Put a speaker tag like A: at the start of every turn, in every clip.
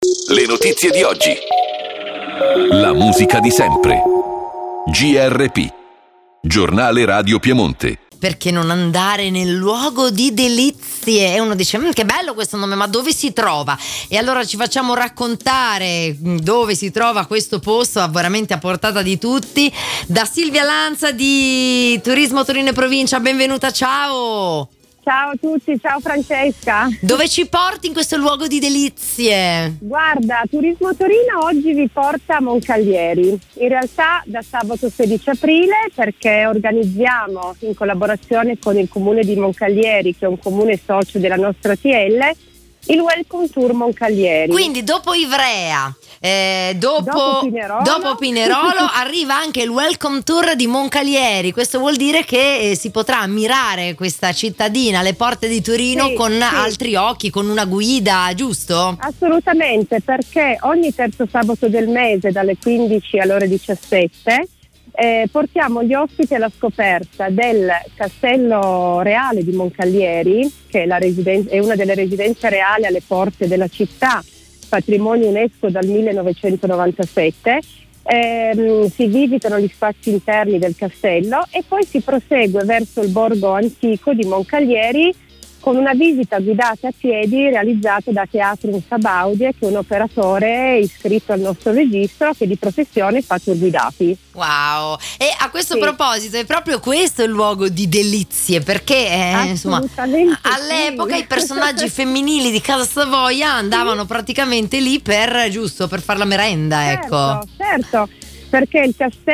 A: Le notizie di oggi. La musica di sempre. GRP, Giornale Radio Piemonte.
B: Perché non andare nel luogo di delizie? E uno dice, che bello questo nome, ma dove si trova? E allora ci facciamo raccontare dove si trova questo posto, veramente a portata di tutti, da Silvia Lanza di Turismo Torino e Provincia. Benvenuta, ciao!
C: Ciao a tutti, ciao Francesca.
B: Dove ci porti in questo luogo di delizie?
C: Guarda, Turismo Torino oggi vi porta a Moncalieri, in realtà da sabato 16 aprile, perché organizziamo in collaborazione con il comune di Moncalieri, che è un comune socio della nostra TL, il Welcome Tour Moncalieri.
B: Quindi dopo Ivrea, dopo Pinerolo arriva anche il Welcome Tour di Moncalieri. Questo vuol dire che si potrà ammirare questa cittadina alle porte di Torino con altri occhi, con una guida, giusto?
C: Assolutamente, perché ogni terzo sabato del mese dalle 15 alle ore 17 portiamo gli ospiti alla scoperta del Castello Reale di Moncalieri, che è una delle residenze reali alle porte della città, patrimonio UNESCO dal 1997. Si visitano gli spazi interni del castello e poi si prosegue verso il borgo antico di Moncalieri con una visita guidata a piedi realizzata da Teatrum Sabaudie, che è un operatore iscritto al nostro registro che di professione fa tour guidati.
B: Wow! E a questo proposito è proprio questo il luogo di delizie, perché insomma all'epoca i personaggi femminili di Casa Savoia andavano praticamente lì per far la merenda, ecco.
C: Certo. Perché il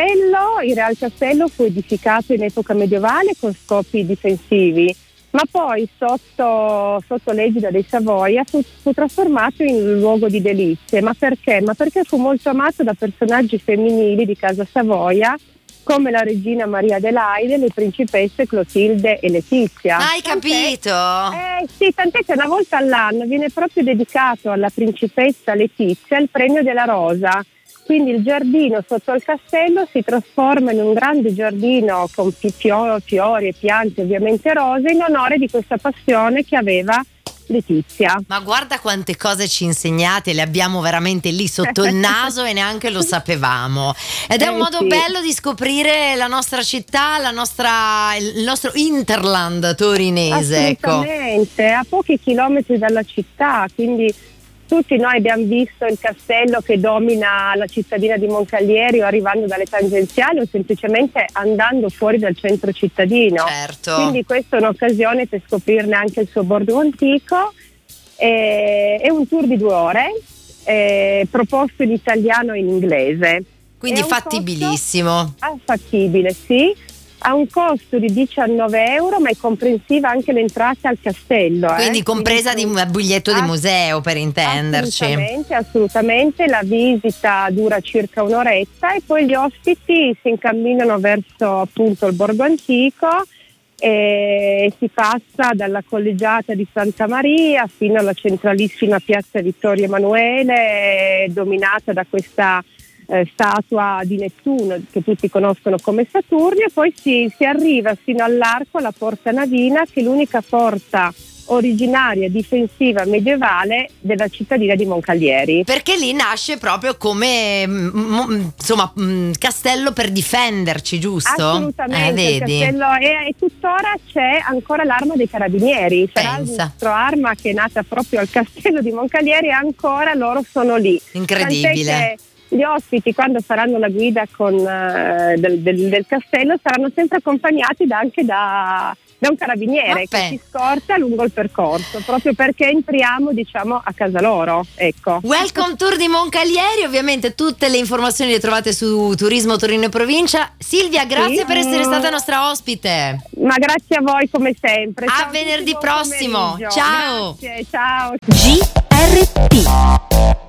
C: Real Castello fu edificato in epoca medievale con scopi difensivi, ma poi sotto l'egida dei Savoia fu trasformato in luogo di delizie. Ma perché? Ma perché fu molto amato da personaggi femminili di Casa Savoia, come la regina Maria Adelaide, le principesse Clotilde e Letizia.
B: Hai capito?
C: Sì, tant'è che una volta all'anno viene proprio dedicato alla principessa Letizia il premio della Rosa. Quindi il giardino sotto il castello si trasforma in un grande giardino con fiori e piante ovviamente rose in onore di questa passione che aveva Letizia.
B: Ma guarda quante cose ci insegnate, le abbiamo veramente lì sotto il naso e neanche lo sapevamo. Ed è un modo bello di scoprire la nostra città, il nostro hinterland torinese.
C: Assolutamente,
B: ecco.
C: A pochi chilometri dalla città, quindi tutti noi abbiamo visto il castello che domina la cittadina di Moncalieri, o arrivando dalle tangenziali o semplicemente andando fuori dal centro cittadino.
B: Certo.
C: Quindi questa è un'occasione per scoprirne anche il suo borgo antico. È un tour di 2 ore, proposto in italiano e in inglese.
B: Quindi fattibilissimo.
C: Fattibile, sì. Ha un costo di 19 euro, ma è comprensiva anche l'entrata al castello.
B: Quindi compresa di un biglietto di museo, per intenderci.
C: Assolutamente. La visita dura circa un'oretta e poi gli ospiti si incamminano verso appunto il borgo antico e si passa dalla collegiata di Santa Maria fino alla centralissima piazza Vittorio Emanuele, dominata da questa statua di Nettuno che tutti conoscono come Saturnio, e poi si arriva fino all'arco, alla porta Navina, che è l'unica porta originaria difensiva medievale della cittadina di Moncalieri.
B: Perché lì nasce proprio come castello per difenderci, giusto?
C: Assolutamente,
B: vedi?
C: Il castello e tuttora c'è ancora l'arma dei carabinieri, la nostra arma che è nata proprio al castello di Moncalieri, e ancora loro sono lì.
B: Incredibile.
C: Gli ospiti, quando faranno la guida del castello, saranno sempre accompagnati anche da un carabiniere che ci scorta lungo il percorso, proprio perché entriamo a casa loro, ecco.
B: Welcome Tour di Moncalieri, ovviamente tutte le informazioni le trovate su Turismo Torino e Provincia. Silvia, grazie per essere stata nostra ospite.
C: Ma grazie a voi come sempre.
B: A venerdì prossimo. Ciao.
C: Grazie, ciao.
D: GRP